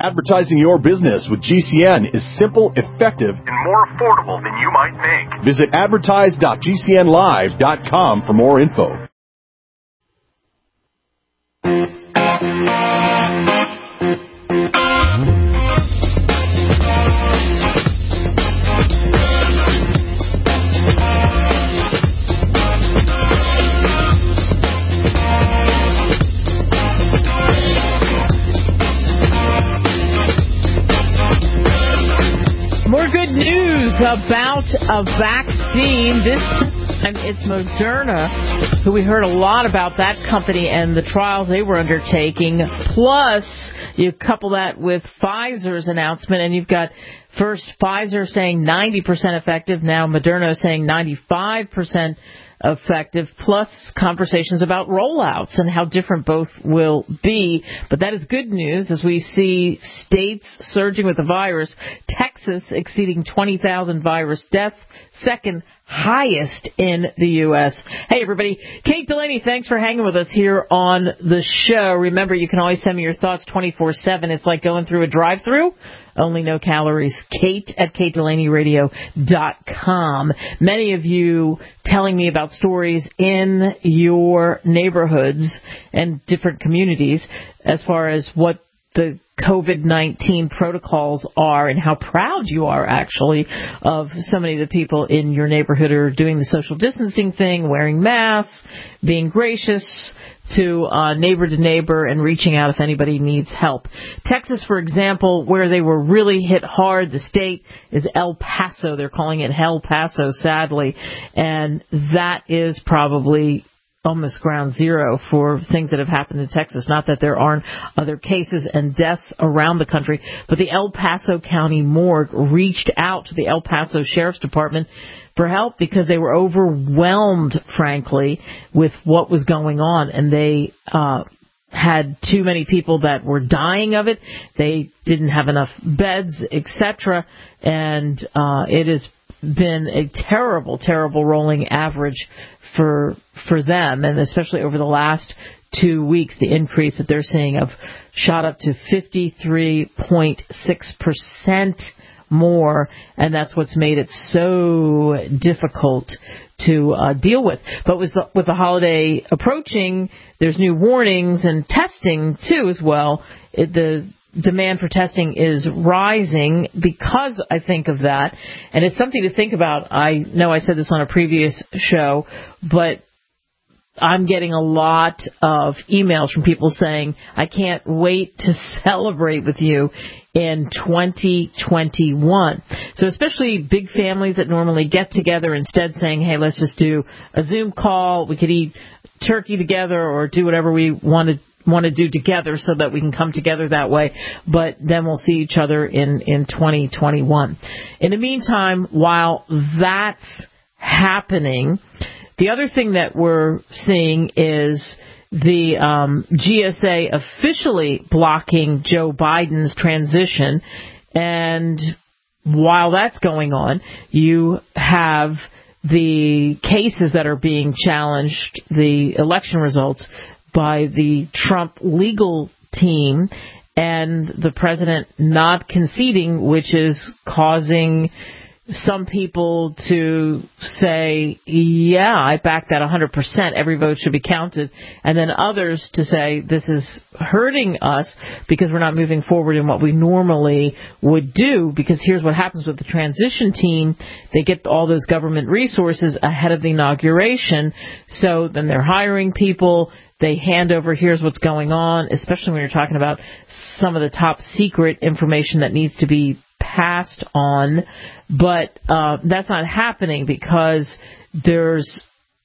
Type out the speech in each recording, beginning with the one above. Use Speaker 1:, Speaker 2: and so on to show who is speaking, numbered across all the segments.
Speaker 1: Advertising your business with GCN is simple, effective, and more affordable than you might think. Visit advertise.gcnlive.com for more info.
Speaker 2: More good news about a vaccine. This time it's Moderna, who we heard a lot about that company and the trials they were undertaking. Plus, you couple that with Pfizer's announcement, and you've got first Pfizer saying 90% effective, now Moderna saying 95% effective, plus conversations about rollouts and how different both will be. But that is good news as we see states surging with the virus. Texas exceeding 20,000 virus deaths, second highest in the U.S. Hey, everybody. Kate Delaney, thanks for hanging with us here on the show. Remember, you can always send me your thoughts 24/7. It's like going through a drive-thru. Only no calories. Kate at KateDelaneyRadio.com. Many of you telling me about stories in your neighborhoods and different communities as far as what the COVID-19 protocols are and how proud you are, actually, of so many of the people in your neighborhood who are doing the social distancing thing, wearing masks, being gracious to neighbor, and reaching out if anybody needs help. Texas, for example, where they were really hit hard, the state is El Paso. They're calling it Hell Paso, sadly, and that is probably almost ground zero for things that have happened in Texas. Not that there aren't other cases and deaths around the country, but the El Paso County Morgue reached out to the El Paso Sheriff's Department for help because they were overwhelmed, frankly, with what was going on, and they had too many people that were dying of it. They didn't have enough beds, etc., and it has been a terrible, terrible rolling average for them, and especially over the last 2 weeks, the increase that they're seeing of shot up to 53.6% more, and that's what's made it so difficult to deal with. But with the holiday approaching, there's new warnings and testing too as well. The demand for testing is rising because I think of that, and it's something to think about. I know I said this on a previous show, but I'm getting a lot of emails from people saying, I can't wait to celebrate with you in 2021. So especially big families that normally get together, instead saying, hey, let's just do a Zoom call. We could eat turkey together or do whatever we want to do together so that we can come together that way, but then we'll see each other in 2021. In the meantime, while that's happening, the other thing that we're seeing is the GSA officially blocking Joe Biden's transition, and while that's going on, you have the cases that are being challenged, the election results, by the Trump legal team, and the president not conceding, which is causing some people to say, yeah, I back that 100%, every vote should be counted, and then others to say this is hurting us because we're not moving forward in what we normally would do, because here's what happens with the transition team. They get all those government resources ahead of the inauguration, so then they're hiring people. They hand over, here's what's going on, especially when you're talking about some of the top secret information that needs to be passed on. But that's not happening because there's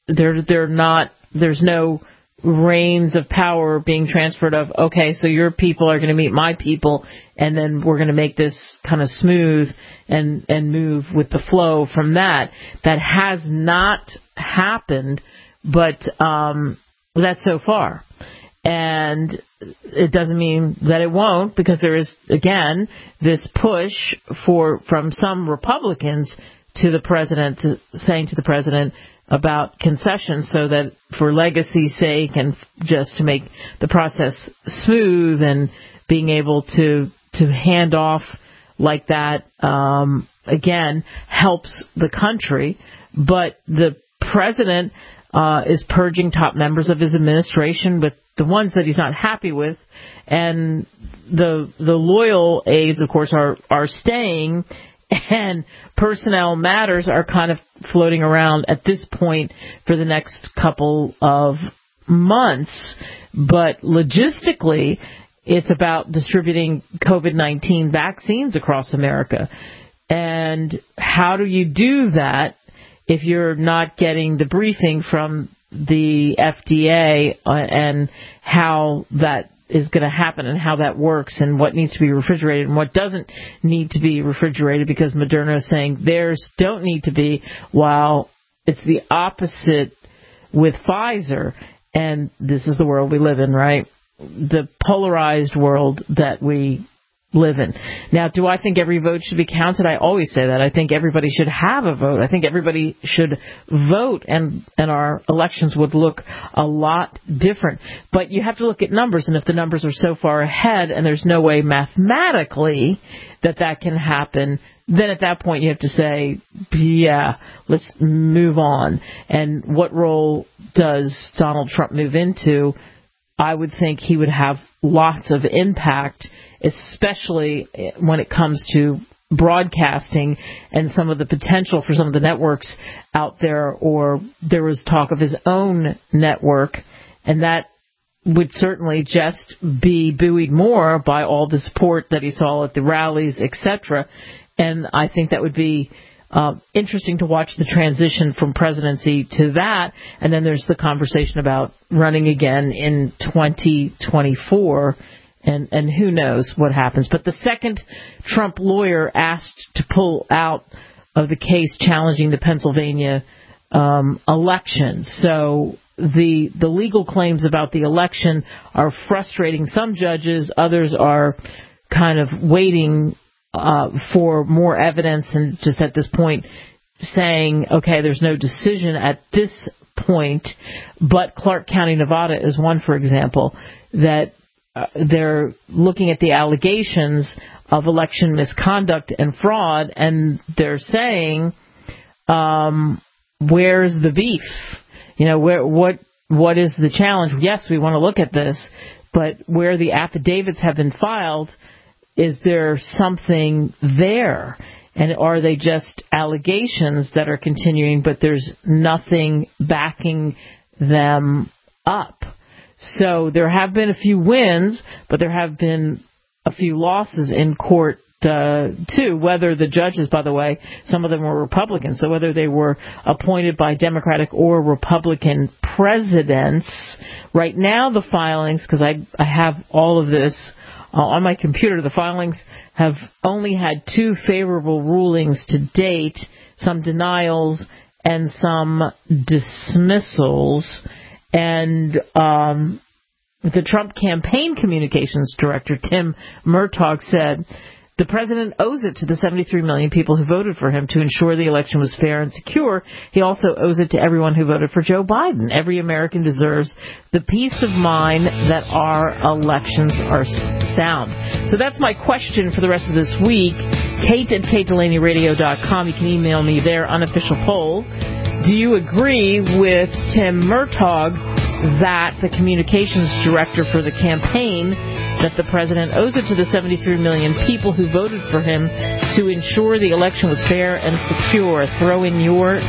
Speaker 2: no reins of power being transferred of, okay, so your people are going to meet my people, and then we're going to make this kind of smooth and move with the flow from that. That has not happened, but that's so far. And it doesn't mean that it won't, because there is, again, this push from some Republicans to the president, saying to the president about concessions so that for legacy's sake and just to make the process smooth and being able to hand off like that, again, helps the country. But the president is purging top members of his administration with the ones that he's not happy with, and the loyal aides, of course, are staying, and personnel matters are kind of floating around at this point for the next couple of months. But logistically, it's about distributing COVID-19 vaccines across America. And how do you do that if you're not getting the briefing from the FDA and how that is going to happen and how that works and what needs to be refrigerated and what doesn't need to be refrigerated, because Moderna is saying theirs don't need to be, while it's the opposite with Pfizer. And this is the world we live in, right? The polarized world that we live in. Now, do I think every vote should be counted? I always say that. I think everybody should have a vote. I think everybody should vote, and our elections would look a lot different. But you have to look at numbers, and if the numbers are so far ahead and there's no way mathematically that can happen, then at that point you have to say, yeah, let's move on. And what role does Donald Trump move into? I would think he would have lots of impact, especially when it comes to broadcasting and some of the potential for some of the networks out there, or there was talk of his own network, and that would certainly just be buoyed more by all the support that he saw at the rallies, etc. And I think that would be interesting to watch the transition from presidency to that. And then there's the conversation about running again in 2024, and who knows what happens. But the second Trump lawyer asked to pull out of the case challenging the Pennsylvania election. So the legal claims about the election are frustrating some judges. Others are kind of waiting for more evidence and just at this point saying, okay, there's no decision at this point. But Clark County, Nevada is one, for example, that they're looking at the allegations of election misconduct and fraud, and they're saying, where's the beef? You know, what is the challenge? Yes, we want to look at this, but where the affidavits have been filed, is there something there? And are they just allegations that are continuing, but there's nothing backing them up? So there have been a few wins, but there have been a few losses in court, too. Whether the judges, by the way, some of them were Republicans, so whether they were appointed by Democratic or Republican presidents. Right now, the filings, because I have all of this on my computer, the filings have only had 2 favorable rulings to date, some denials and some dismissals. And the Trump campaign communications director, Tim Murtaugh, said the president owes it to the 73 million people who voted for him to ensure the election was fair and secure. He also owes it to everyone who voted for Joe Biden. Every American deserves the peace of mind that our elections are sound. So that's my question for the rest of this week. Kate@KateDelaneyRadio.com. You can email me there, unofficial poll. Do you agree with Tim Murtaugh that the communications director for the campaign, that the president owes it to the 73 million people who voted for him to ensure the election was fair and secure? Throw in your 2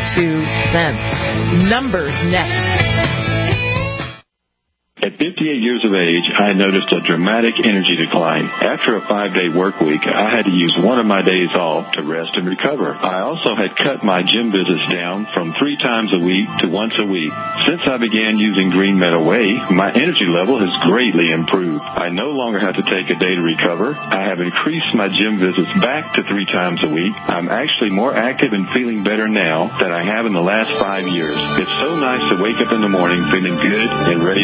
Speaker 2: cents. Numbers next.
Speaker 3: At 58 years of age, I noticed a dramatic energy decline. After a 5-day work week, I had to use one of my days off to rest and recover. I also had cut my gym visits down from 3 times a week to once a week. Since I began using Green Meadow Whey, my energy level has greatly improved. I no longer have to take a day to recover. I have increased my gym visits back to 3 times a week. I'm actually more active and feeling better now than I have in the last 5 years. It's so nice to wake up in the morning feeling good and ready to go.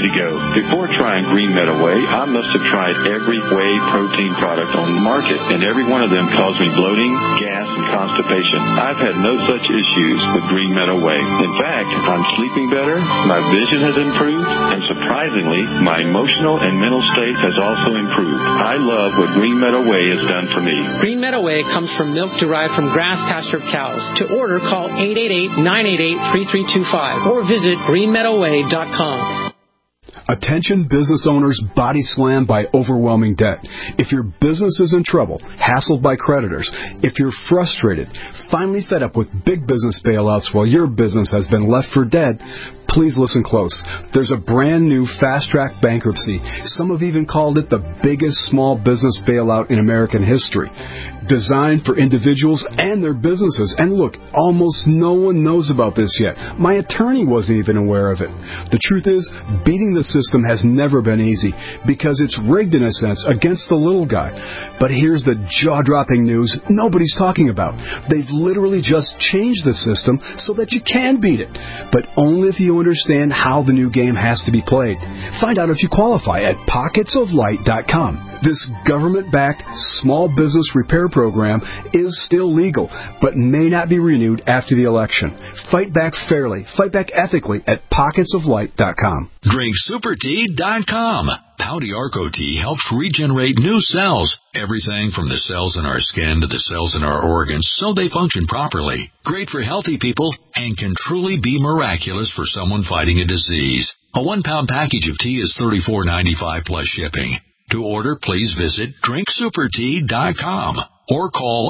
Speaker 3: Before trying Green Meadow Whey, I must have tried every whey protein product on the market, and every one of them caused me bloating, gas, and constipation. I've had no such issues with Green Meadow Whey. In fact, I'm sleeping better, my vision has improved, and surprisingly, my emotional and mental state has also improved. I love what Green Meadow Whey has done for me.
Speaker 4: Green Meadow Whey comes from milk derived from grass-pastured cows. To order, call 888-988-3325 or visit greenmeadowwhey.com.
Speaker 5: Attention business owners body slammed by overwhelming debt. If your business is in trouble, hassled by creditors, if you're frustrated, finally fed up with big business bailouts while your business has been left for dead, please listen close. There's a brand new fast-track bankruptcy. Some have even called it the biggest small business bailout in American history. Designed for individuals and their businesses. And look, almost no one knows about this yet. My attorney wasn't even aware of it. The truth is, beating the system has never been easy because it's rigged in a sense against the little guy. But here's the jaw-dropping news nobody's talking about. They've literally just changed the system so that you can beat it, but only if you understand how the new game has to be played. Find out if you qualify at pocketsoflight.com. This government-backed small business repair program is still legal, but may not be renewed after the election. Fight back fairly, fight back ethically at pocketsoflight.com.
Speaker 6: DrinkSuperTea.com. Pouty Arco Tea helps regenerate new cells. Everything from the cells in our skin to the cells in our organs so they function properly. Great for healthy people and can truly be miraculous for someone fighting a disease. A 1-pound package of tea is $34.95 plus shipping. To order, please visit DrinkSuperTea.com or call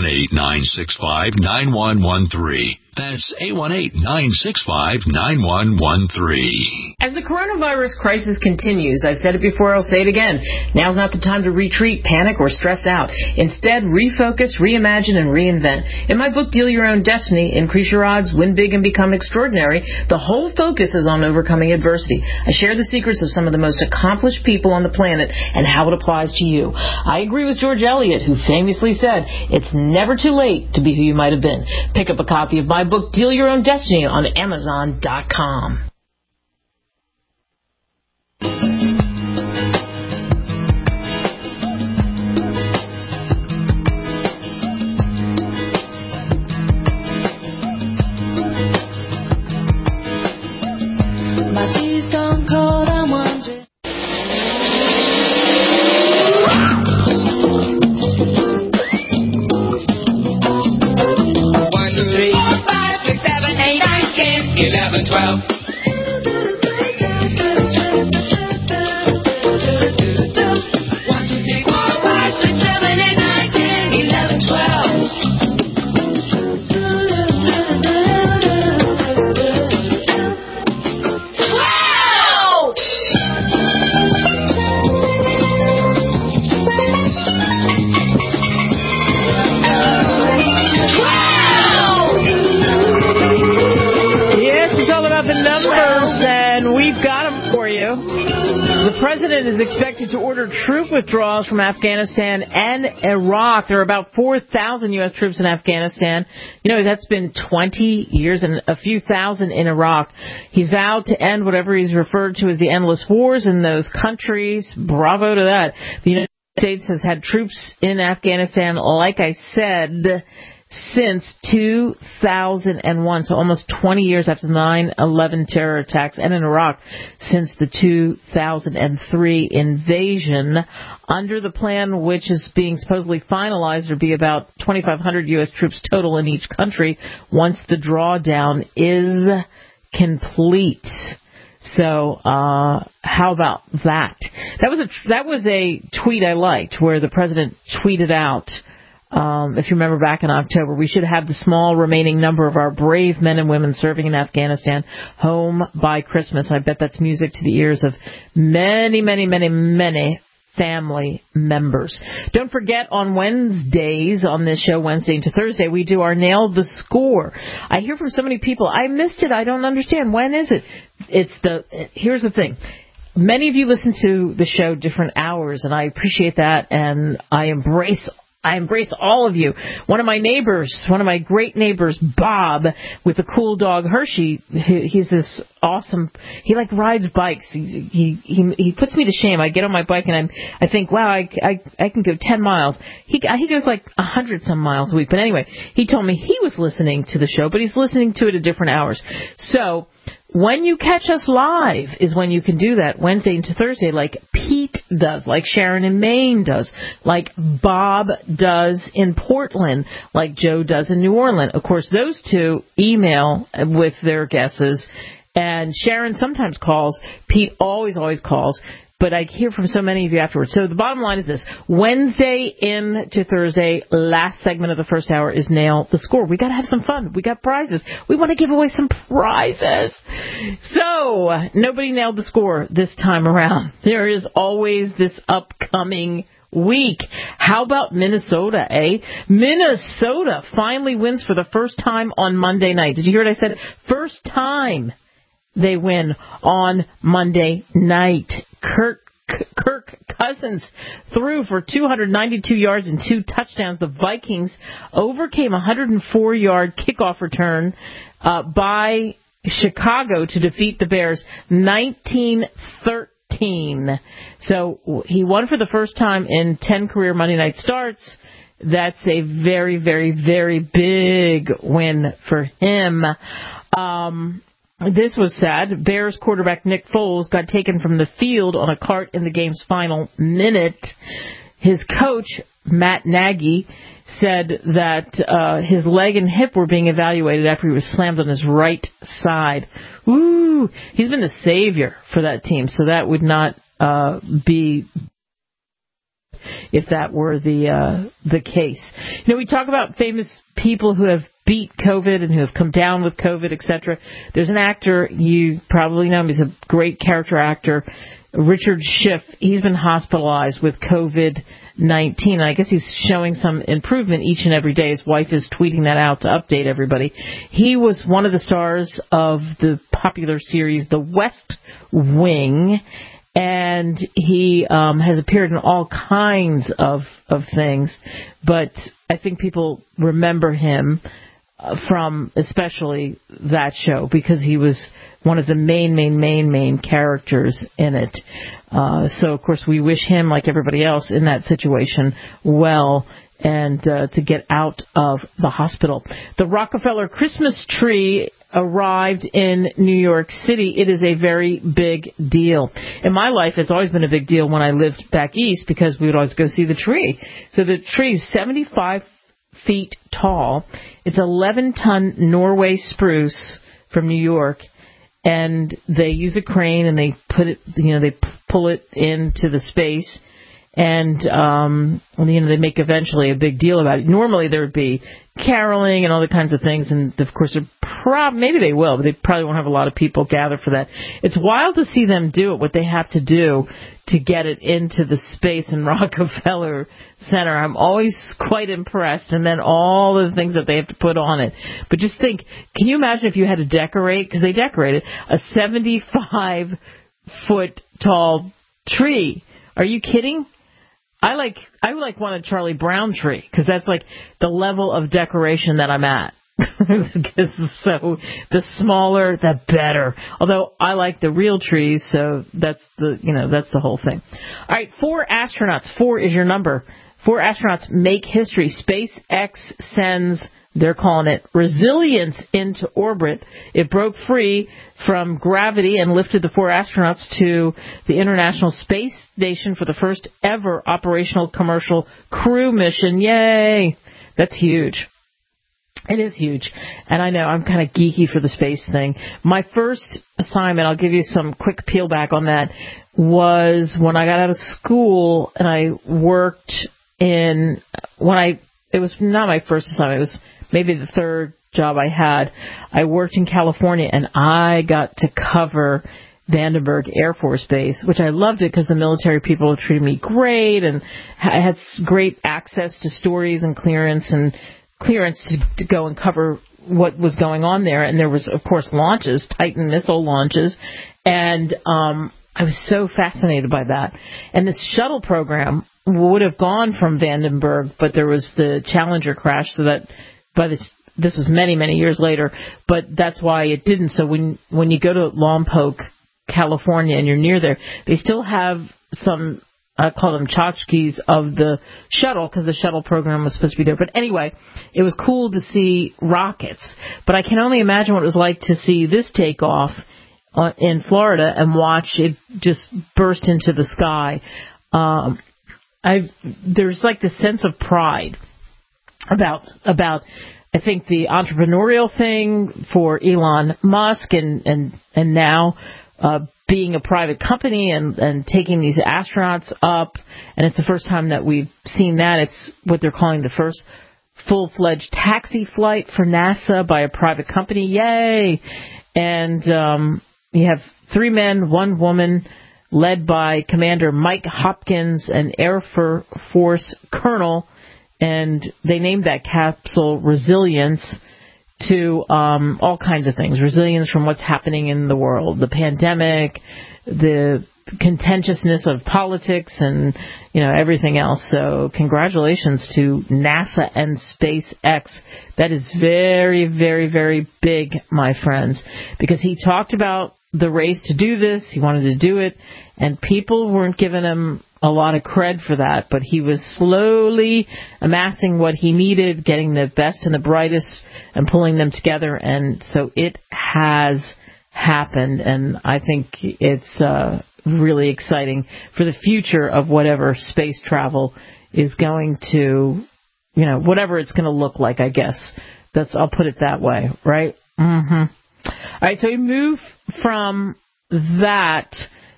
Speaker 6: 818-965-9113. That's 818-965-9113.
Speaker 2: As the coronavirus crisis continues, I've said it before, I'll say it again, now's not the time to retreat, panic, or stress out. Instead, refocus, reimagine, and reinvent. In my book, Deal Your Own Destiny, Increase Your Odds, Win Big, and Become Extraordinary, the whole focus is on overcoming adversity. I share the secrets of some of the most accomplished people on the planet and how it applies to you. I agree with George Eliot, who famously said, it's never too late to be who you might have been. Pick up a copy of my book, Deal Your Own Destiny, on Amazon.com. Is expected to order troop withdrawals from Afghanistan and Iraq. There are about 4,000 U.S. troops in Afghanistan. You know, that's been 20 years and a few thousand in Iraq. He's vowed to end whatever he's referred to as the endless wars in those countries. Bravo to that. The United States has had troops in Afghanistan, like I said, since 2001, so almost 20 years after the 9/11 terror attacks, and in Iraq since the 2003 invasion. Under the plan, which is being supposedly finalized, there'll be about 2,500 U.S. troops total in each country once the drawdown is complete. So, how about that? That was a tweet I liked, where the president tweeted out, if you remember back in October, we should have the small remaining number of our brave men and women serving in Afghanistan home by Christmas. I bet that's music to the ears of many, many, many, many family members. Don't forget, on Wednesdays on this show, Wednesday to Thursday, we do our Nail the Score. I hear from so many people, I missed it, I don't understand. When is it? Here's the thing. Many of you listen to the show different hours, and I appreciate that, and I embrace I embrace all of you. One of my great neighbors, Bob, with the cool dog Hershey, he's this awesome, he like rides bikes. He puts me to shame. I get on my bike and I think, wow, I can go 10 miles. He goes like 100 some miles a week. But anyway, he told me he was listening to the show, but he's listening to it at different hours. So when you catch us live is when you can do that, Wednesday into Thursday, like Pete does, like Sharon in Maine does, like Bob does in Portland, like Joe does in New Orleans. Of course, those two email with their guesses, and Sharon sometimes calls. Pete always calls. But I hear from so many of you afterwards. So the bottom line is this. Wednesday into Thursday, last segment of the first hour is Nail the Score. We got to have some fun. We got prizes. We want to give away some prizes. So nobody nailed the score this time around. There is always this upcoming week. How about Minnesota, eh? Minnesota finally wins for the first time on Monday night. Did you hear what I said? First time they win on Monday night. Kirk Cousins threw for 292 yards and 2 touchdowns. The Vikings overcame a 104-yard kickoff return by Chicago to defeat the Bears 19-13. So he won for the first time in 10 career Monday night starts. That's a very, very, very big win for him. This was sad. Bears quarterback Nick Foles got taken from the field on a cart in the game's final minute. His coach, Matt Nagy, said that his leg and hip were being evaluated after he was slammed on his right side. Ooh, he's been the savior for that team, so that would not be if that were the case. You know, we talk about famous people who have beat COVID and who have come down with COVID, etc. There's an actor, you probably know him, he's a great character actor, Richard Schiff. He's been hospitalized with COVID-19. I guess he's showing some improvement each and every day. His wife is tweeting that out to update everybody. He was one of the stars of the popular series The West Wing, and he has appeared in all kinds of things, but I think people remember him from especially that show because he was one of the main characters in it. So, of course, we wish him, like everybody else in that situation, well and to get out of the hospital. The Rockefeller Christmas tree arrived in New York City. It is a very big deal. In my life, it's always been a big deal when I lived back east because we would always go see the tree. So the tree is 75 feet tall. It's 11-ton Norway spruce from New York, and they use a crane and they put it, they pull it into the space, and they make eventually a big deal about it. Normally there would be caroling and all the kinds of things, and of course maybe they will, but they probably won't have a lot of people gather for that. It's wild to see them do it, what they have to do to get it into the space in Rockefeller Center. I'm always quite impressed, and then all the things that they have to put on it. But just think, can you imagine if you had to decorate, because they decorated, a 75-foot tall tree? Are you kidding? I would want a Charlie Brown tree, because that's like the level of decoration that I'm at. So the smaller, the better. Although I like the real trees, so that's the whole thing. All right, 4 astronauts. 4 is your number. 4 astronauts make history. SpaceX sends, they're calling it, Resilience into orbit. It broke free from gravity and lifted the 4 astronauts to the International Space Station for the first ever operational commercial crew mission. Yay! That's huge. It is huge. And I know I'm kind of geeky for the space thing. My first assignment, I'll give you some quick peel back on that, was when I got out of school and I worked it was not my first assignment, it was maybe the third job I had. I worked in California and I got to cover Vandenberg Air Force Base, which I loved it because the military people treated me great, and I had great access to stories and clearance to go and cover what was going on there. And there was, of course, launches, Titan missile launches. And I was so fascinated by that. And this shuttle program would have gone from Vandenberg, but there was the Challenger crash, so that this was many, many years later, but that's why it didn't. So when you go to Lompoc, California, and you're near there, they still have some, I call them tchotchkes of the shuttle, because the shuttle program was supposed to be there. But anyway, it was cool to see rockets. But I can only imagine what it was like to see this take off in Florida and watch it just burst into the sky. There's like this sense of pride about I think the entrepreneurial thing for Elon Musk and now being a private company and taking these astronauts up, and it's the first time that we've seen that. It's what they're calling the first full-fledged taxi flight for NASA by a private company. Yay! And you have 3 men, 1 woman, led by Commander Mike Hopkins, an Air Force colonel, and they named that capsule Resilience to all kinds of things. Resilience from what's happening in the world, the pandemic, the contentiousness of politics, and everything else. So congratulations to NASA and SpaceX. That is very, very, very big, my friends, because he talked about the race to do this. He wanted to do it, and people weren't giving him a lot of cred for that, but he was slowly amassing what he needed, getting the best and the brightest and pulling them together, and so it has happened, and I think it's really exciting for the future of whatever space travel is going to, whatever it's going to look like, I guess. I'll put it that way, right? Mm-hmm. All right, so we move from that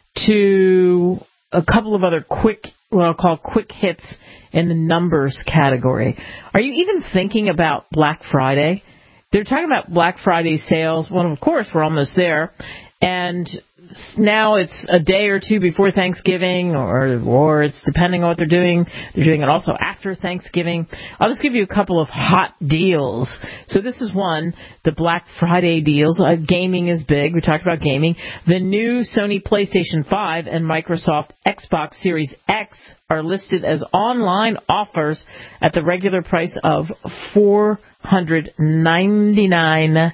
Speaker 2: to a couple of other what I'll call quick hits in the numbers category. Are you even thinking about Black Friday? They're talking about Black Friday sales. Well, of course, we're almost there. And now it's a day or two before Thanksgiving, or it's depending on what they're doing. They're doing it also after Thanksgiving. I'll just give you a couple of hot deals. So this is one, the Black Friday deals. Gaming is big. We talked about gaming. The new Sony PlayStation 5 and Microsoft Xbox Series X are listed as online offers at the regular price of $499.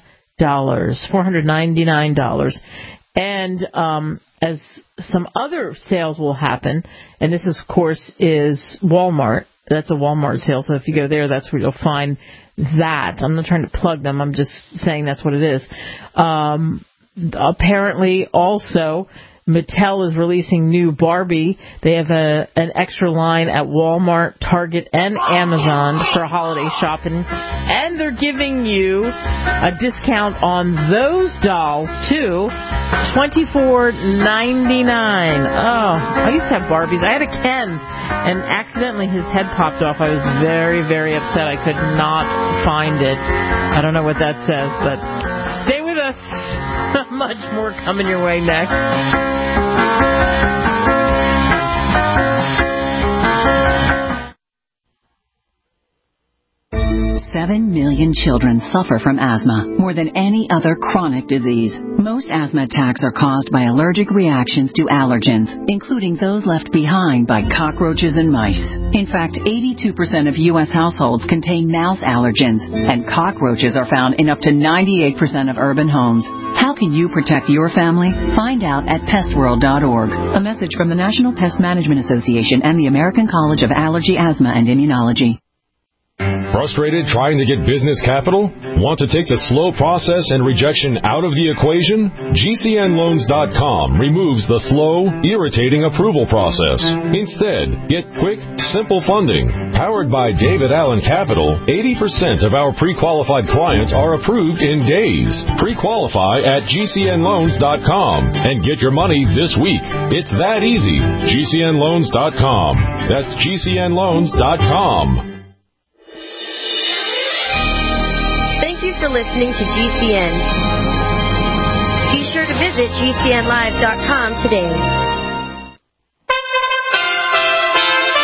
Speaker 2: And as some other sales will happen, and this, of course, is Walmart. That's a Walmart sale, so if you go there, that's where you'll find that. I'm not trying to plug them. I'm just saying that's what it is. Apparently, also, Mattel is releasing new Barbie. They have an extra line at Walmart, Target, and Amazon for holiday shopping. And they're giving you a discount on those dolls, too. $24.99. Oh, I used to have Barbies. I had a Ken, and accidentally his head popped off. I was very, very upset. I could not find it. I don't know what that says, but stay with us. Much more coming your way next.
Speaker 7: 7 million children suffer from asthma, more than any other chronic disease. Most asthma attacks are caused by allergic reactions to allergens, including those left behind by cockroaches and mice. In fact, 82% of U.S. households contain mouse allergens, and cockroaches are found in up to 98% of urban homes. How can you protect your family? Find out at pestworld.org. A message from the National Pest Management Association and the American College of Allergy, Asthma, and Immunology.
Speaker 8: Frustrated trying to get business capital? Want to take the slow process and rejection out of the equation? GCNloans.com removes the slow, irritating approval process. Instead, get quick, simple funding. Powered by David Allen Capital, 80% of our pre-qualified clients are approved in days. Pre-qualify at GCNloans.com and get your money this week. It's that easy. GCNloans.com. That's GCNloans.com.
Speaker 9: Thank you for listening to GCN. Be sure to visit GCNlive.com today.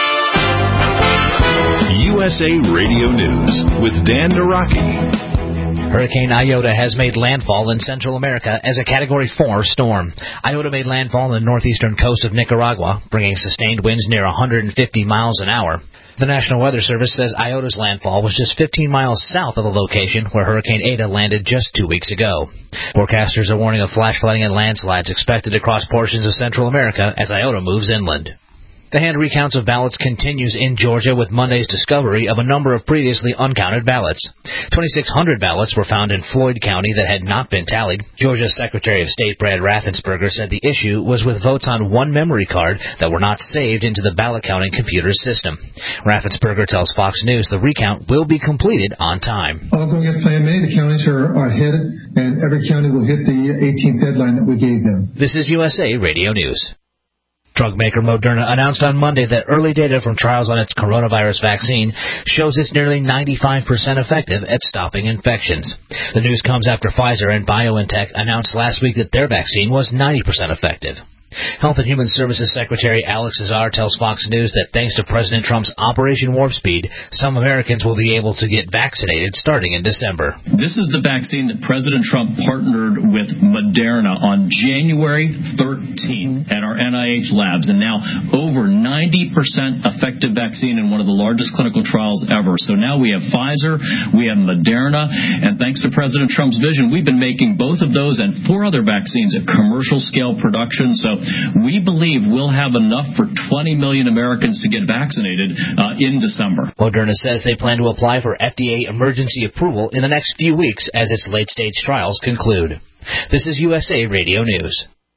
Speaker 6: USA Radio News with Dan Naraki.
Speaker 10: Hurricane Iota has made landfall in Central America as a Category 4 storm. Iota made landfall on the northeastern coast of Nicaragua, bringing sustained winds near 150 miles an hour. The National Weather Service says Iota's landfall was just 15 miles south of the location where Hurricane Eta landed just 2 weeks ago. Forecasters are warning of flash flooding and landslides expected across portions of Central America as Iota moves inland. The hand recounts of ballots continues in Georgia with Monday's discovery of a number of previously uncounted ballots. 2,600 ballots were found in Floyd County that had not been tallied. Georgia's Secretary of State Brad Raffensperger said the issue was with votes on one memory card that were not saved into the ballot counting computer system. Raffensperger tells Fox News the recount will be completed on time.
Speaker 11: All going as planned. Many of the counties are ahead, and every county will hit the 18th deadline that we gave them.
Speaker 10: This is USA Radio News. Drug maker Moderna announced on Monday that early data from trials on its coronavirus vaccine shows it's nearly 95% effective at stopping infections. The news comes after Pfizer and BioNTech announced last week that their vaccine was 90% effective. Health and Human Services Secretary Alex Azar tells Fox News that thanks to President Trump's Operation Warp Speed, some Americans will be able to get vaccinated starting in December.
Speaker 12: This is the vaccine that President Trump partnered with Moderna on January 13th at our NIH labs, and now over 90% effective vaccine in one of the largest clinical trials ever. So now we have Pfizer, we have Moderna, and thanks to President Trump's vision, we've been making both of those and 4 other vaccines at commercial scale production. So we believe we'll have enough for 20 million Americans to get vaccinated in December.
Speaker 10: Moderna says they plan to apply for FDA emergency approval in the next few weeks as its late-stage trials conclude. This is USA Radio News.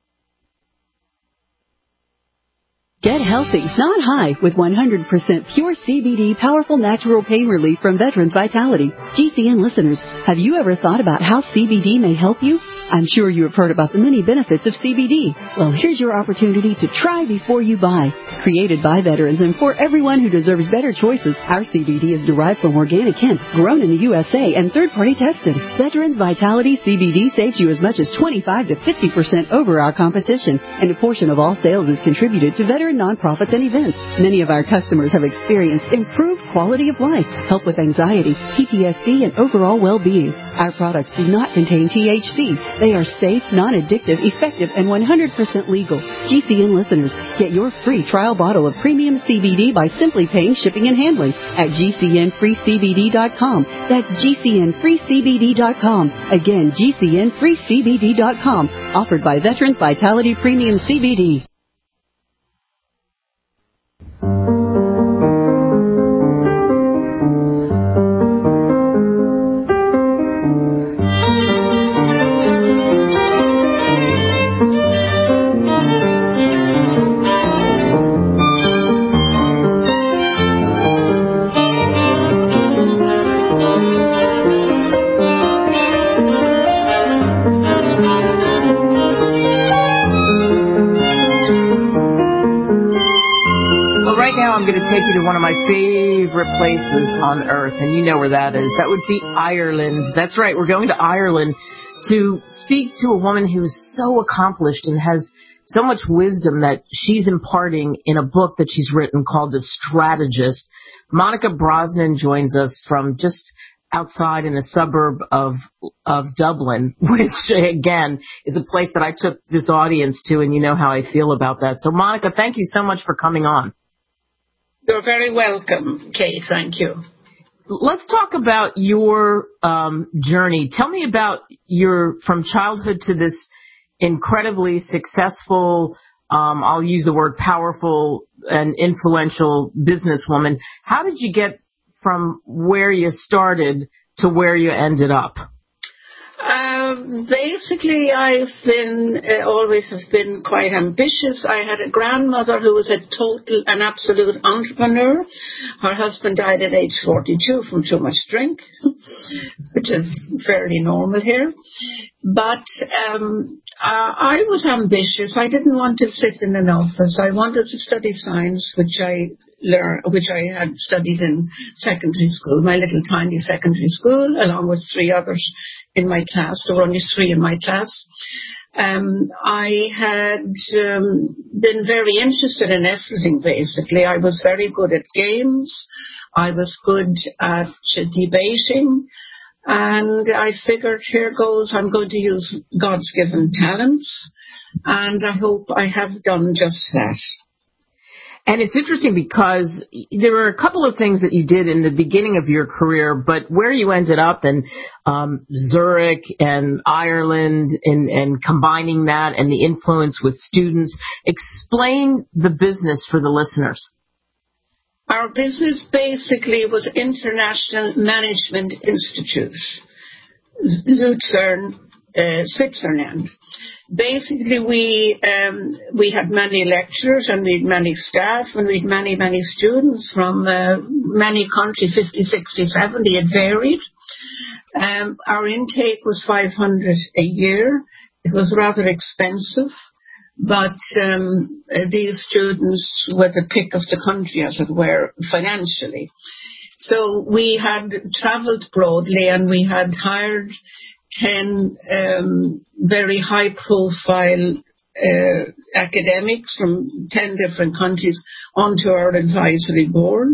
Speaker 13: Get healthy, not high, with 100% pure CBD powerful natural pain relief from Veterans Vitality. GCN listeners, have you ever thought about how CBD may help you? I'm sure you have heard about the many benefits of CBD. Well, here's your opportunity to try before you buy. Created by veterans and for everyone who deserves better choices, our CBD is derived from organic hemp, grown in the USA, and third-party tested. Veterans Vitality CBD saves you as much as 25 to 50% over our competition, and a portion of all sales is contributed to veteran nonprofits and events. Many of our customers have experienced improved quality of life, help with anxiety, PTSD, and overall well-being. Our products do not contain THC. They are safe, non-addictive, effective, and 100% legal. GCN listeners, get your free trial bottle of premium CBD by simply paying shipping and handling at GCNFreeCBD.com. That's GCNFreeCBD.com. Again, GCNFreeCBD.com. Offered by Veterans Vitality Premium CBD.
Speaker 2: Take you to one of my favorite places on earth, and you know where that is. That would be Ireland. That's right, we're going to Ireland to speak to a woman who's so accomplished and has so much wisdom that she's imparting in a book that she's written called The Strategist. Monica Brosnan joins us from just outside in a suburb of Dublin, which, again, is a place that I took this audience to, and you know how I feel about that. So, Monica, thank you so much for coming on.
Speaker 14: You're very welcome, Kate. Thank you.
Speaker 2: Let's talk about your journey. Tell me about your from childhood to this incredibly successful, I'll use the word powerful and influential businesswoman. How did you get from where you started to where you ended up?
Speaker 14: Basically, I've been always have been quite ambitious. I had a grandmother who was an absolute entrepreneur. Her husband died at age 42 from too much drink, which is fairly normal here. But I was ambitious. I didn't want to sit in an office. I wanted to study science, which I had studied in secondary school, my little tiny secondary school, along with 3 others in my class. There were only 3 in my class. I had been very interested in everything, basically. I was very good at games. I was good at debating. And I figured, here goes, I'm going to use God's given talents, and I hope I have done just that.
Speaker 2: And it's interesting because there were a couple of things that you did in the beginning of your career, but where you ended up in Zurich and Ireland and combining that and the influence with students, explain the business for the listeners.
Speaker 14: Our business basically was International Management Institute, Luzern, Switzerland. Basically, we had many lecturers and we had many staff and we had many students from many countries, 50, 60, 70, it varied. Our intake was 500 a year. It was rather expensive, but these students were the pick of the country, as it were, financially. So we had travelled broadly and we had hired 10 very high-profile academics from 10 different countries onto our advisory board,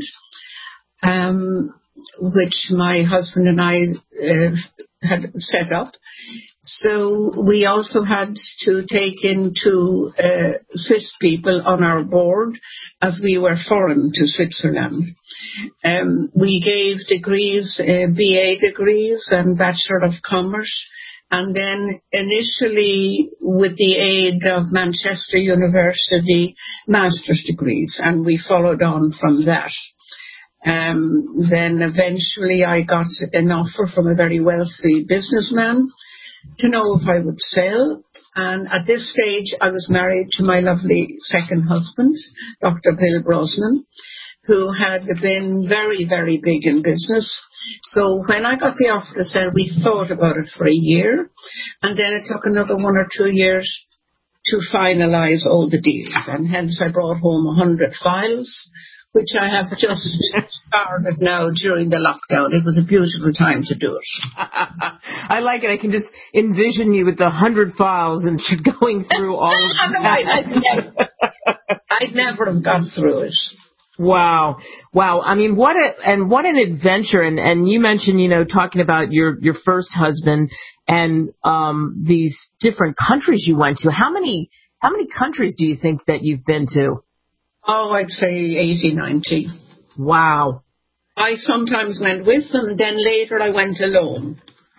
Speaker 14: which my husband and I had set up. So we also had to take in 2 Swiss people on our board, as we were foreign to Switzerland. We gave degrees, BA degrees and Bachelor of Commerce, and then initially with the aid of Manchester University, master's degrees, and we followed on from that. Then eventually I got an offer from a very wealthy businessman to know if I would sell. And at this stage, I was married to my lovely second husband, Dr. Bill Brosnan, who had been very, very big in business. So when I got the offer to sell, we thought about it for a year. And then it took another 1 or 2 years to finalize all the deals. And hence I brought home 100 files, which I have just started now during the lockdown. It was a beautiful time to do it.
Speaker 2: I like it. I can just envision you with the 100 files and going through all of them.
Speaker 14: I'd never have got through it.
Speaker 2: Wow. I mean, what an adventure. And you mentioned, talking about your first husband and these different countries you went to. How many countries do you think that you've been to?
Speaker 14: Oh, I'd say 80, 90.
Speaker 2: Wow.
Speaker 14: I sometimes went with them, and then later I went alone.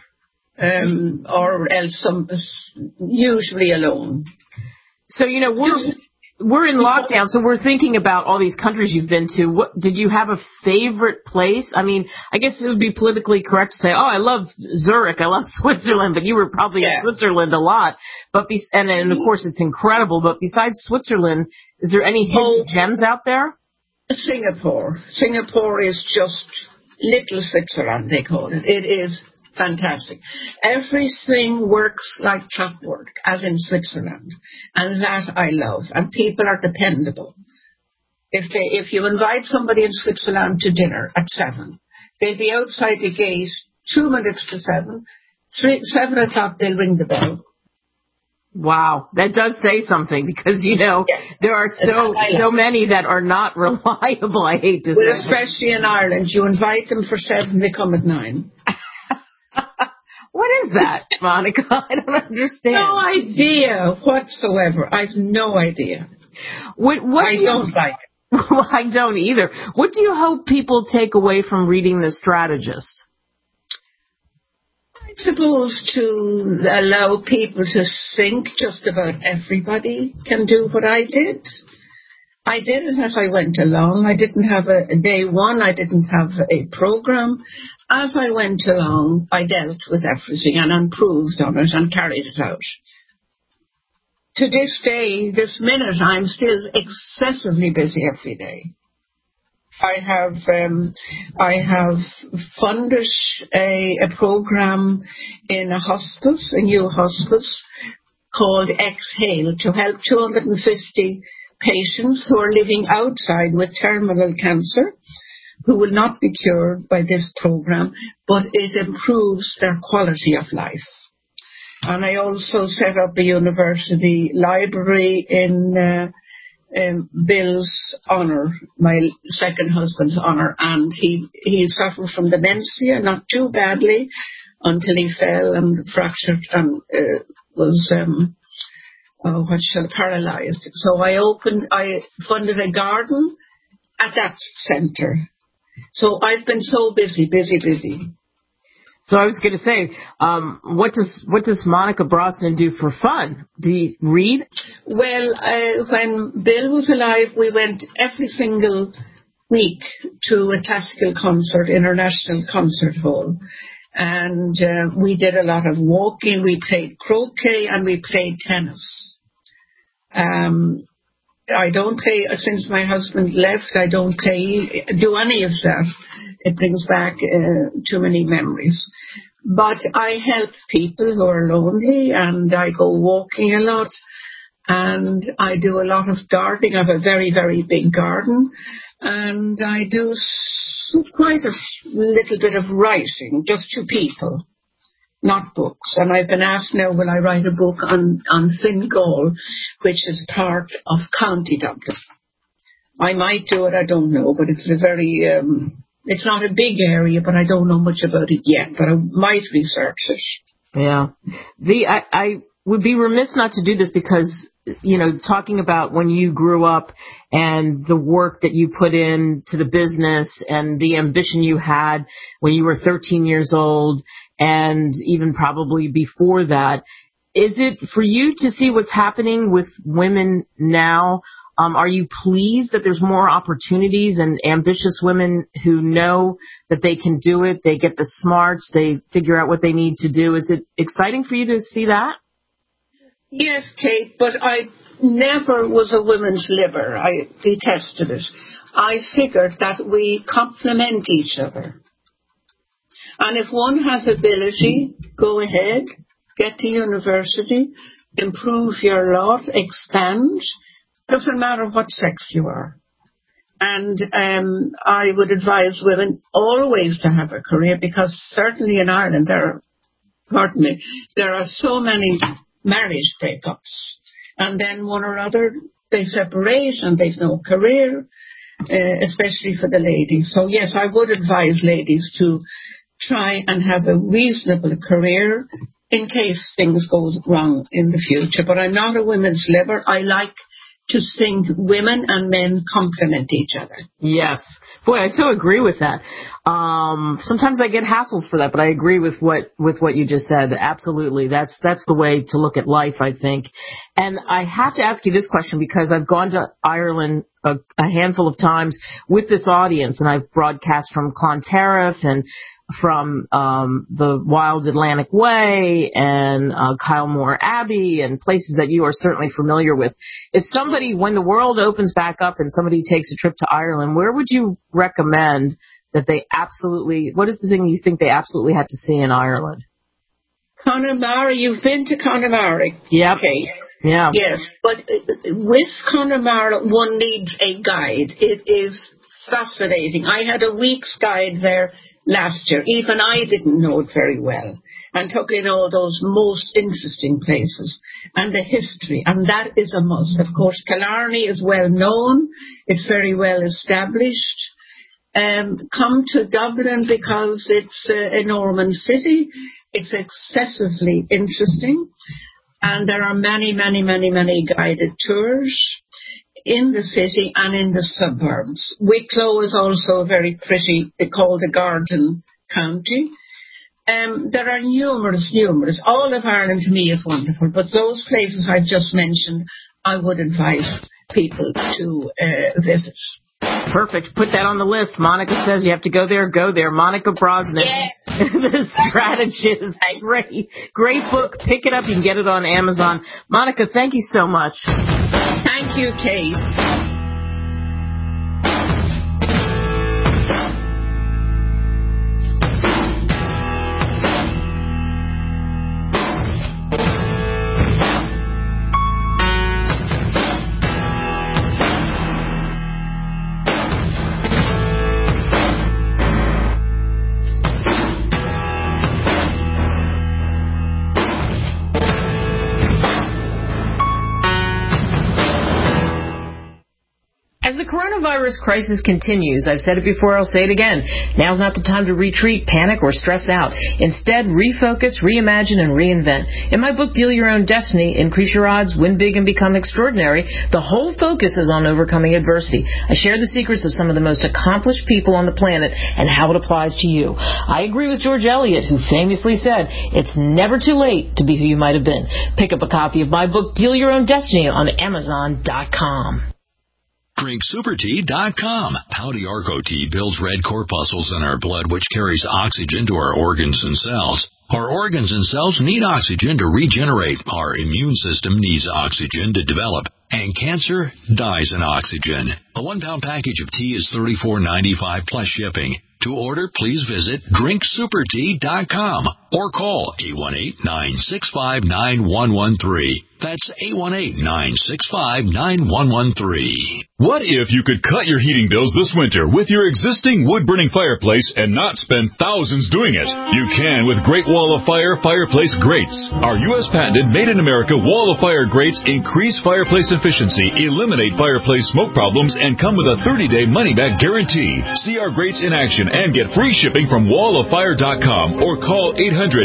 Speaker 14: Or else usually alone.
Speaker 2: So, we're in lockdown, so we're thinking about all these countries you've been to. What, did you have a favorite place? I mean, I guess it would be politically correct to say, oh, I love Zurich, I love Switzerland, but you were probably in Switzerland a lot. But and of course, it's incredible. But besides Switzerland, is there any hidden gems out there?
Speaker 14: Singapore. Singapore is just little Switzerland, they call it. It is fantastic. Everything works like clockwork, as in Switzerland, and that I love. And people are dependable. If you invite somebody in Switzerland to dinner at 7, they'll be outside the gate 2 minutes to 7. 7 o'clock, they'll ring the bell.
Speaker 2: Wow, that does say something because, there are so many that are not reliable, I hate to say.
Speaker 14: Well, especially in Ireland, you invite them for 7, they come at 9.
Speaker 2: What is that, Monica? I don't understand.
Speaker 14: No idea whatsoever. I've no idea. I don't like it.
Speaker 2: Well, I don't either. What do you hope people take away from reading The Strategist?
Speaker 14: I suppose to allow people to think just about everybody can do what I did. I did it as I went along. I didn't have a day one. I didn't have a program. As I went along, I dealt with everything and improved on it and carried it out. To this day, this minute, I'm still excessively busy every day. I have funded a program in a hospice, a new hospice, called Exhale, to help 250 patients who are living outside with terminal cancer, who will not be cured by this program, but it improves their quality of life. And I also set up a university library in Bill's honour, my second husband's honour, and he suffered from dementia, not too badly, until he fell and fractured and was paralyzed. So I funded a garden at that centre. So I've been so busy.
Speaker 2: So I was going to say, what does Monica Brosnan do for fun? Do you read?
Speaker 14: Well, when Bill was alive, we went every single week to a classical concert, International Concert Hall. And we did a lot of walking, we played croquet, and we played tennis. I don't play, since my husband left, I don't do any of that. It brings back too many memories. But I help people who are lonely, and I go walking a lot, and I do a lot of gardening. I have a very, very big garden, and I do quite a little bit of writing, just to people, not books. And I've been asked now, will I write a book on Fingal, which is part of County Dublin. I might do it, I don't know, but it's a very... it's not a big area, but I don't know much about it yet, but I might research it.
Speaker 2: Yeah. I would be remiss not to do this because, you know, talking about when you grew up and the work that you put into the business and the ambition you had when you were 13 years old and even probably before that, is it for you to see what's happening with women now? Are you pleased that there's more opportunities and ambitious women who know that they can do it? They get the smarts. They figure out what they need to do. Is it exciting for you to see that?
Speaker 14: Yes, Kate, but I never was a women's libber. I detested it. I figured that we complement each other. And if one has ability, go ahead, get to university, improve your lot, expand. Doesn't matter what sex you are. And I would advise women always to have a career, because certainly in Ireland there are so many marriage breakups. And then one or other, they separate and they've no career, especially for the ladies. So yes, I would advise ladies to try and have a reasonable career in case things go wrong in the future. But I'm not a women's libber. I like to think women and men complement each other.
Speaker 2: Yes. Boy, I so agree with that. Sometimes I get hassles for that, but I agree with what you just said. Absolutely. That's the way to look at life, I think. And I have to ask you this question because I've gone to Ireland a handful of times with this audience, and I've broadcast from Clontarf and from the Wild Atlantic Way and Kylemore Abbey and places that you are certainly familiar with. If somebody, when the world opens back up and somebody takes a trip to Ireland, where would you recommend that they absolutely, what is the thing you think they absolutely have to see in Ireland?
Speaker 14: Connemara, you've been to Connemara?
Speaker 2: Yep.
Speaker 14: Okay.
Speaker 2: Yeah.
Speaker 14: Yes, but with Connemara, one needs a guide. It is fascinating. I had a week's guide there last year. Even I didn't know it very well, and took in all those most interesting places and the history, and that is a must. Of course, Killarney is well known. It's very well established. Come to Dublin because it's a Norman city. It's excessively interesting, and there are many, many, many, many guided tours in the city and in the suburbs. Wicklow is also very pretty, called a garden county. There are numerous. All of Ireland to me is wonderful, but those places I just mentioned, I would advise people to visit.
Speaker 2: Perfect. Put that on the list. Monica says you have to go there. Go there. Monica Brosnan.
Speaker 14: Yes.
Speaker 2: The Strategist. Great book. Pick it up. You can get it on Amazon. Monica, thank you so much.
Speaker 14: Thank you, Kate.
Speaker 2: coronavirus crisis continues. I've said it before, I'll say it again. Now's not the time to retreat, panic, or stress out. Instead, refocus, reimagine, and reinvent. In my book, Deal Your Own Destiny, Increase Your Odds, Win Big, and Become Extraordinary, the whole focus is on overcoming adversity. I share the secrets of some of the most accomplished people on the planet and how it applies to you. I agree with George Eliot, who famously said, it's never too late to be who you might have been. Pick up a copy of my book, Deal Your Own Destiny, on Amazon.com.
Speaker 6: DrinkSuperTea.com. Pouty Arco Tea builds red corpuscles in our blood, which carries oxygen to our organs and cells. Our organs and cells need oxygen to regenerate. Our immune system needs oxygen to develop. And cancer dies in oxygen. A 1-pound package of tea is $34.95 plus shipping. To order, please visit DrinkSuperTea.com or call 818-965-9113. That's 818-965-9113.
Speaker 1: What if you could cut your heating bills this winter with your existing wood-burning fireplace and not spend thousands doing it? You can with Great Wall of Fire fireplace grates. Our U.S. patented made-in-America Wall of Fire grates increase fireplace efficiency, eliminate fireplace smoke problems, and come with a 30-day money-back guarantee. See our grates in action and get free shipping from walloffire.com or call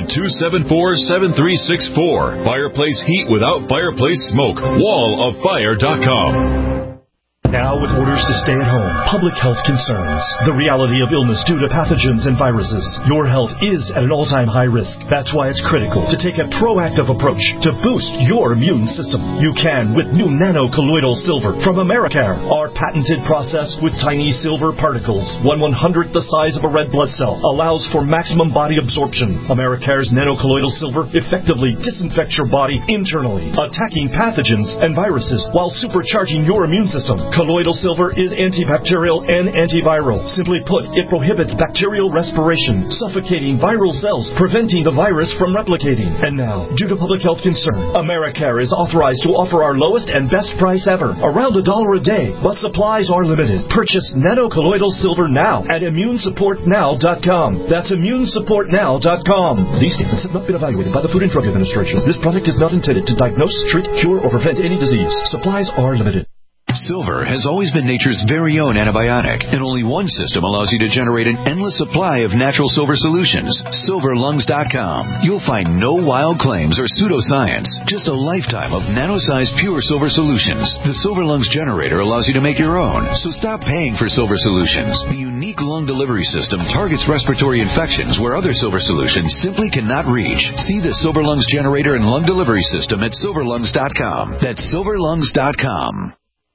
Speaker 1: 800-274-7364. Fireplace heat without fireplace smoke. walloffire.com.
Speaker 15: Now with orders to stay at home, public health concerns, the reality of illness due to pathogens and viruses, your health is at an all-time high risk. That's why it's critical to take a proactive approach to boost your immune system. You can with new nano-colloidal silver from Americare. Our patented process with tiny silver particles, 1/100th the size of a red blood cell, allows for maximum body absorption. Americare's nano-colloidal silver effectively disinfects your body internally, attacking pathogens and viruses while supercharging your immune system. Colloidal silver is antibacterial and antiviral. Simply put, it prohibits bacterial respiration, suffocating viral cells, preventing the virus from replicating. And now, due to public health concern, Americare is authorized to offer our lowest and best price ever, around $1 a day, but supplies are limited. Purchase nano-colloidal silver now at ImmuneSupportNow.com. That's ImmuneSupportNow.com. These statements have not been evaluated by the Food and Drug Administration. This product is not intended to diagnose, treat, cure, or prevent any disease. Supplies are limited.
Speaker 16: Silver has always been nature's very own antibiotic, and only one system allows you to generate an endless supply of natural silver solutions. SilverLungs.com. You'll find no wild claims or pseudoscience, just a lifetime of nano-sized pure silver solutions. The Silver Lungs generator allows you to make your own, so stop paying for silver solutions. The unique lung delivery system targets respiratory infections where other silver solutions simply cannot reach. See the Silver Lungs generator and lung delivery system at SilverLungs.com. That's SilverLungs.com.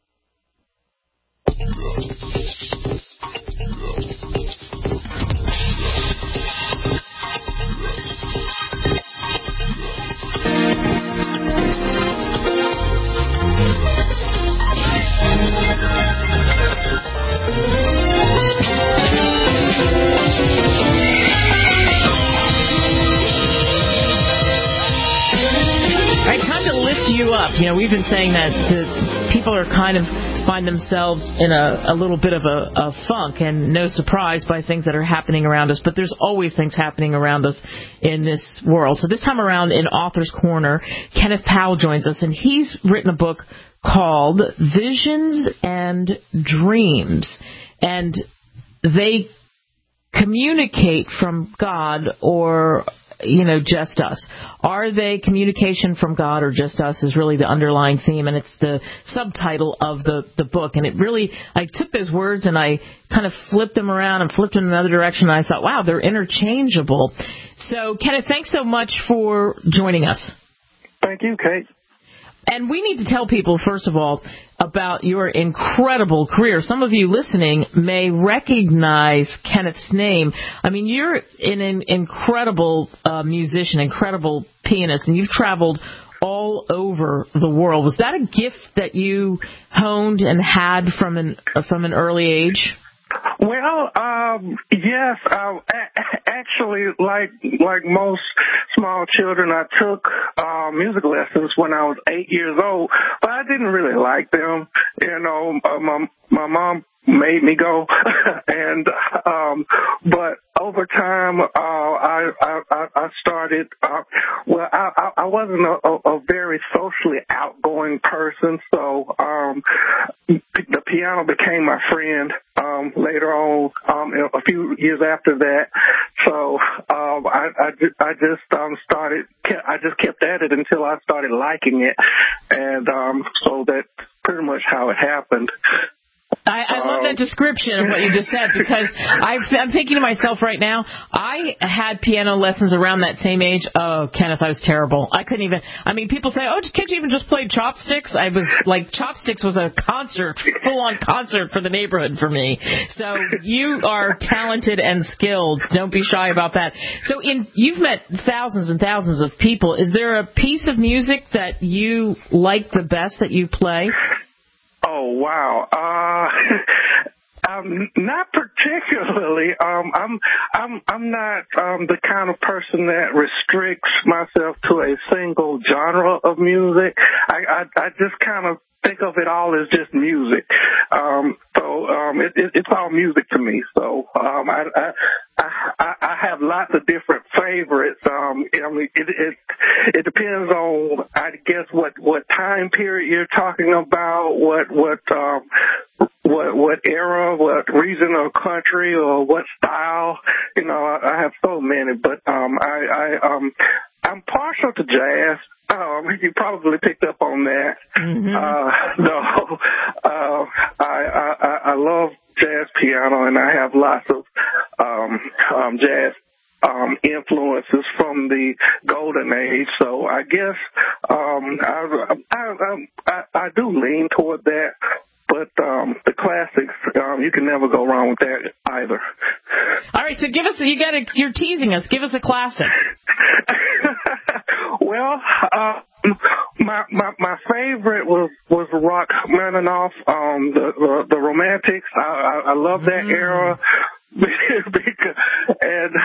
Speaker 2: All right, time to lift you up. You know, we've been saying that people are kind of find themselves in a little bit of a funk, and no surprise by things that are happening around us, but there's always things happening around us in this world. So this time around in Author's Corner, Kenneth Powell joins us, and he's written a book called Visions and Dreams, and they communicate from God or just us. Are they communication from God or just us is really the underlying theme, and it's the subtitle of the book. And it really, I took those words and I kind of flipped them around and flipped them in another direction, and I thought, wow, they're interchangeable. So, Kenneth, thanks so much for joining us.
Speaker 17: Thank you, Kate.
Speaker 2: And we need to tell people, first of all, about your incredible career. Some of you listening may recognize Kenneth's name. I mean, you're an incredible musician, incredible pianist, and you've traveled all over the world. Was that a gift that you honed and had from an early age?
Speaker 17: Well, yes. Actually, like most small children, I took music lessons when I was 8 years old, but I didn't really like them. My mom made me go, but over time, I started. I wasn't a very socially outgoing person, so the piano became my friend. Later on, a few years after that, so I just kept at it until I started liking it, and so that's pretty much how it happened.
Speaker 2: I love that description of what you just said, because I'm thinking to myself right now, I had piano lessons around that same age. Oh, Kenneth, I was terrible. I couldn't even, people say, oh, can't you even just play chopsticks? I was like, chopsticks was a concert, full-on concert for the neighborhood for me. So you are talented and skilled. Don't be shy about that. So you've met thousands and thousands of people. Is there a piece of music that you like the best that you play?
Speaker 17: Oh, wow. Not particularly. I'm not the kind of person that restricts myself to a single genre of music. I just kind of think of it all as just music. It's all music to me. So I have lots of different favorites. It depends on, I guess, what time period you're talking about, what era, what region or country, or what style. I have so many, but I'm partial to jazz. You probably picked up on that. Mm-hmm. I love jazz piano, and I have lots of jazz influences from the golden age. So I guess I do lean toward that. But the classics, you can never go wrong with that either.
Speaker 2: All right, so you're teasing us. Give us a classic.
Speaker 17: Well, my favorite was Rachmaninoff, the Romantics. I love that era. And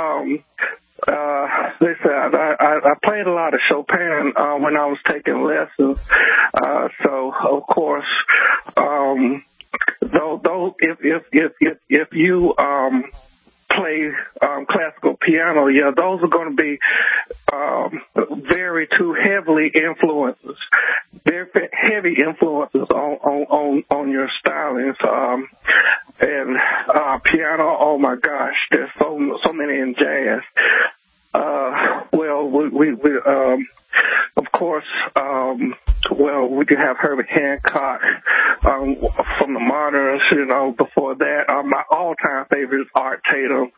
Speaker 17: they said I played a lot of Chopin when I was taking lessons. So of course, though if you play classical piano, yeah, those are going to be very heavy influences on your stylings. And piano, oh my gosh, there's so many in jazz. We of course, we could have Herbie Hancock from the Moderns. Before that, my all-time favorite is Art Tatum,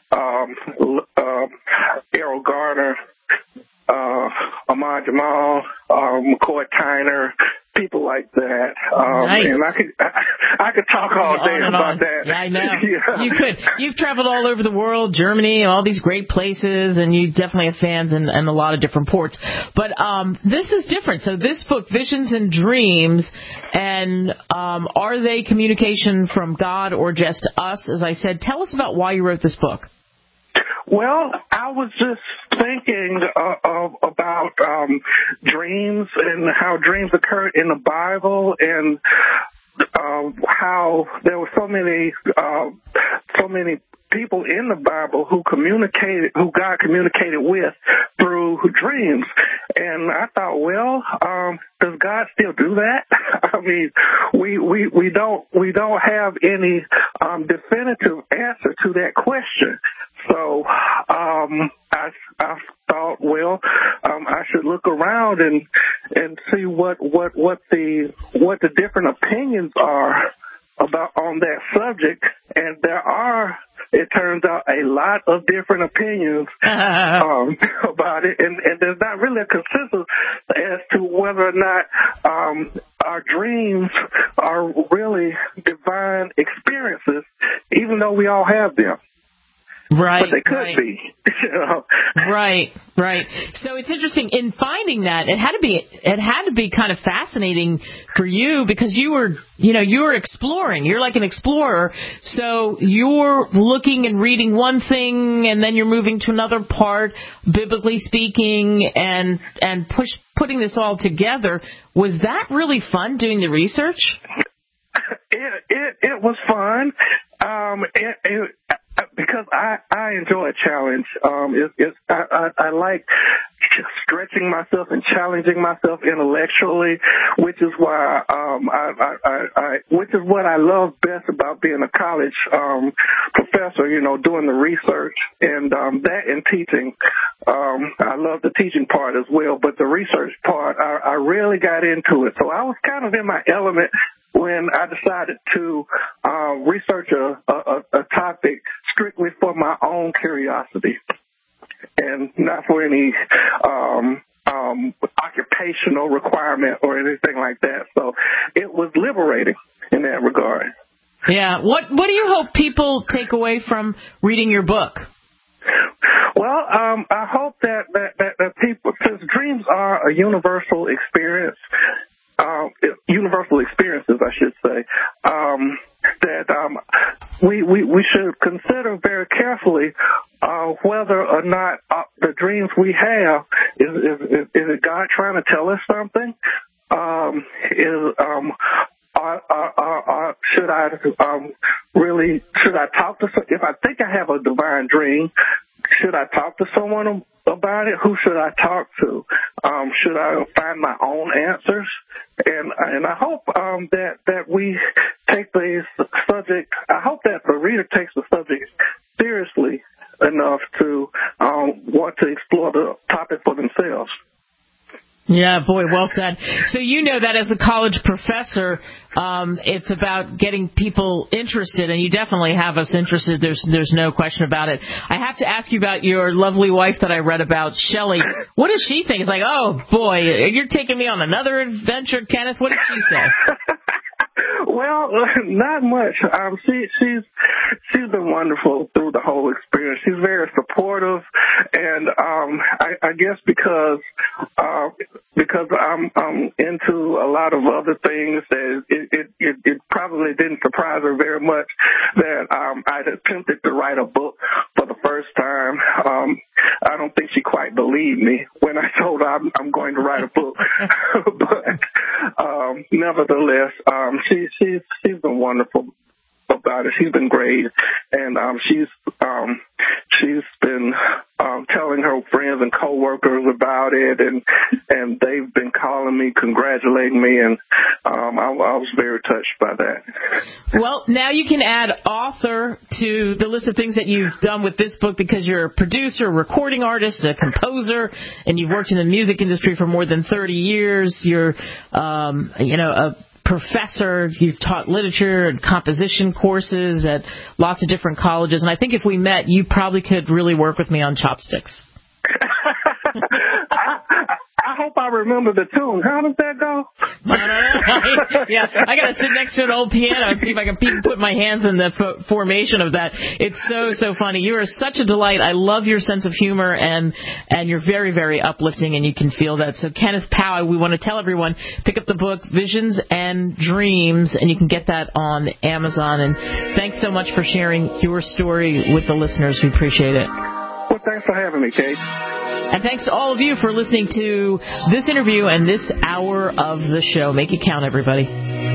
Speaker 17: Errol Garner, Ahmad Jamal, McCoy Tyner, people like that.
Speaker 2: Nice.
Speaker 17: And I could talk all day about that.
Speaker 2: Yeah, I know.
Speaker 17: Yeah.
Speaker 2: You could. You've traveled all over the world, Germany, and all these great places, and you definitely have fans in a lot of different ports. But this is different. So this book, Visions and Dreams, and are they communication from God or just us? As I said, tell us about why you wrote this book.
Speaker 17: Well, I was just thinking about dreams and how dreams occur in the Bible, and how there were so many people in the Bible who God communicated with through dreams. And I thought, well, does God still do that? I mean, we don't have any definitive answer to that question. So I thought, well, I should look around and see what the different opinions are on that subject, and there are, it turns out, a lot of different opinions about it, and there's not really a consensus as to whether or not our dreams are really divine experiences, even though we all have them.
Speaker 2: Right,
Speaker 17: but they could be.
Speaker 2: Right. So it's interesting in finding that. It had to be kind of fascinating for you, because you were exploring. You're like an explorer. So you're looking and reading one thing, and then you're moving to another part, biblically speaking, and putting this all together. Was that really fun doing the research?
Speaker 17: It was fun. Because I enjoy a challenge. I like stretching myself and challenging myself intellectually, which is why which is what I love best about being a college professor. Doing the research and that and teaching. I love the teaching part as well, but the research part, I really got into it. So I was kind of in my element when I decided to research a topic strictly for my own curiosity and not for any occupational requirement or anything like that. So it was liberating in that regard.
Speaker 2: Yeah. What do you hope people take away from reading your book?
Speaker 17: Well, I hope that people, since dreams are a universal experience, universal experiences, I should say, that we should consider very carefully whether or not the dreams we have is it God trying to tell us something? Should I talk to? If I think I have a divine dream, should I talk to someone about it? Who should I talk to? Should I find my own answers? And I hope that we take the subject. I hope that the reader takes the subject seriously enough to want to explore the topic for themselves.
Speaker 2: Yeah, boy, well said. So you know that as a college professor, it's about getting people interested, and you definitely have us interested. There's no question about it. I have to ask you about your lovely wife that I read about, Shelley. What does she think? It's like, oh, boy, you're taking me on another adventure, Kenneth. What did she say?
Speaker 17: Well, not much. She's been wonderful through the whole experience. She's very supportive, and I guess because I'm into a lot of other things, that it probably didn't surprise her very much that I'd attempted to write a book for the first time. I don't think she quite believed me when I told her I'm going to write a book, but nevertheless, she's been wonderful about it. She's been great, and she's been telling her friends and coworkers about it, and they've been calling me, congratulating me, and I was very touched by that.
Speaker 2: Well, now you can add author to the list of things that you've done with this book, because you're a producer, a recording artist, a composer, and you've worked in the music industry for more than 30 years. You're, a professor. You've taught literature and composition courses at lots of different colleges, and I think if we met, you probably could really work with me on Chopsticks.
Speaker 17: I hope I remember the tune. How does that go?
Speaker 2: Yeah, I got to sit next to an old piano and see if I can put my hands in the formation of that. It's so funny. You are such a delight. I love your sense of humor, and you're very, very uplifting, and you can feel that. So Kenneth Powell, we want to tell everyone, pick up the book Visions and Dreams, and you can get that on Amazon. And thanks so much for sharing your story with the listeners. We appreciate it.
Speaker 17: Well, thanks for having me, Kate.
Speaker 2: And thanks to all of you for listening to this interview and this hour of the show. Make it count, everybody.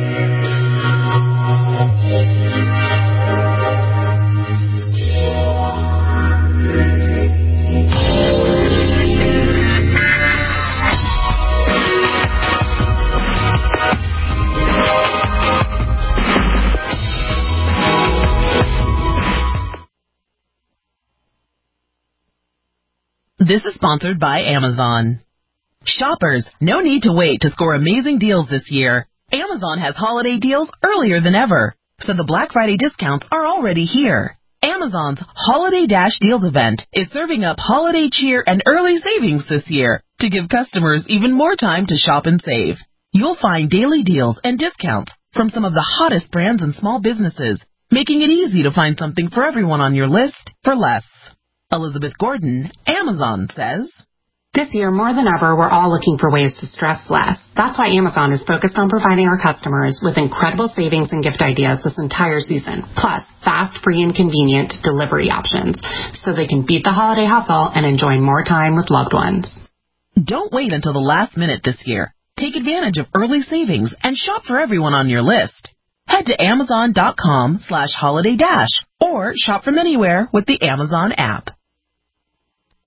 Speaker 18: This is sponsored by Amazon. Shoppers, no need to wait to score amazing deals this year. Amazon has holiday deals earlier than ever, so the Black Friday discounts are already here. Amazon's Holiday Dash Deals event is serving up holiday cheer and early savings this year to give customers even more time to shop and save. You'll find daily deals and discounts from some of the hottest brands and small businesses, making it easy to find something for everyone on your list for less. Elizabeth Gordon, Amazon, says,
Speaker 19: This year, more than ever, we're all looking for ways to stress less. That's why Amazon is focused on providing our customers with incredible savings and gift ideas this entire season, plus fast, free, and convenient delivery options, so they can beat the holiday hustle and enjoy more time with loved ones.
Speaker 18: Don't wait until the last minute this year. Take advantage of early savings and shop for everyone on your list. Head to Amazon.com/holiday-dash or shop from anywhere with the Amazon app.